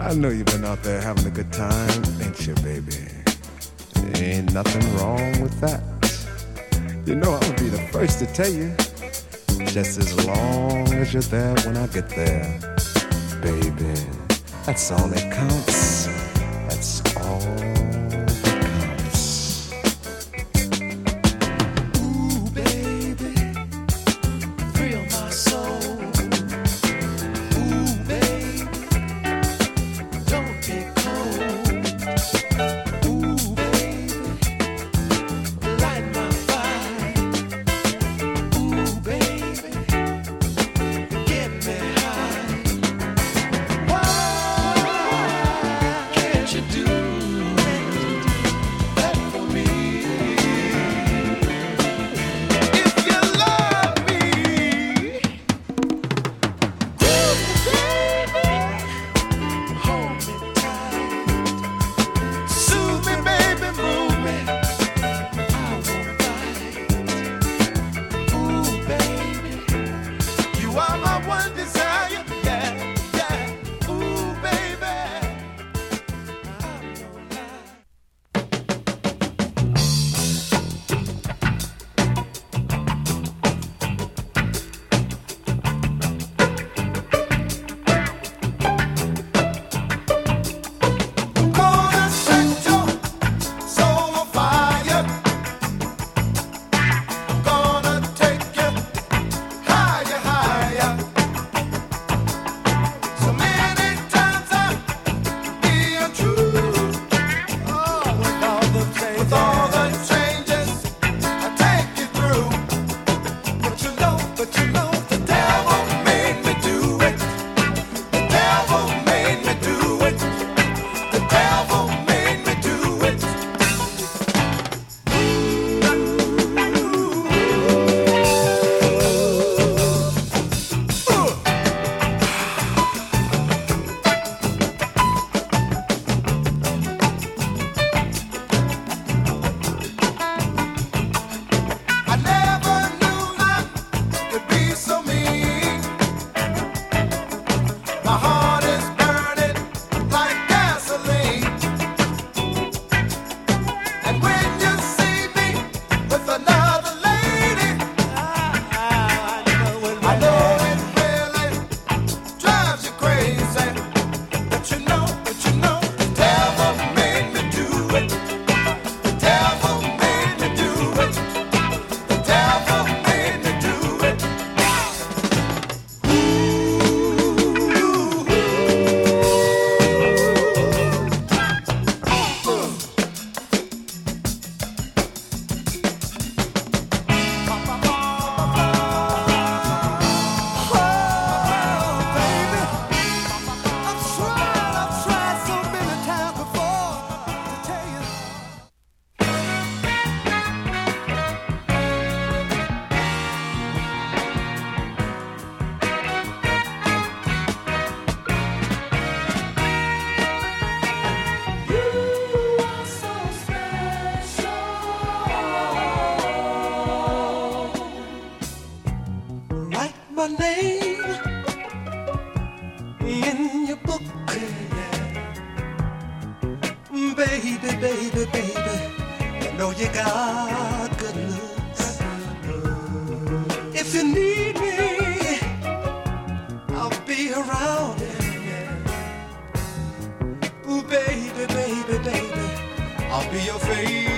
I know you've been out there having a good time, ain't you, baby? Ain't nothing wrong with that. You know I'll be the first to tell you, just as long as you're there when I get there, baby. That's all that counts. That's all that counts. Ooh, baby, thrill my soul. Ooh, baby, don't get cold. Ooh, baby, light my fire. Ooh, baby, get me high. Why can't you do that for me? If you love me, baby, hold me tight, soothe me, baby, move me. I won't bite. Ooh, baby, you are my one desire. Yeah, yeah. Ooh, baby, I'm no lie. I'm gonna set your soul on fire. I'm gonna take you higher, higher. So many times I've been untrue. Oh, with all the changes I take you through. But you know, the devil made me do it. The devil made me do it. The devil made me do it. I never knew love could be so mean. My heart is burning like gasoline. And when you see me with another lady, I know it really drives you crazy. But you know, the devil made me do it. The devil made me do it. The devil made me do it. I've tried so many times before to tell you. You are so special. Write my name in your book, baby, baby, baby. You know you got good looks. If you need me, I'll be around. Ooh, baby, baby, baby, I'll be your favorite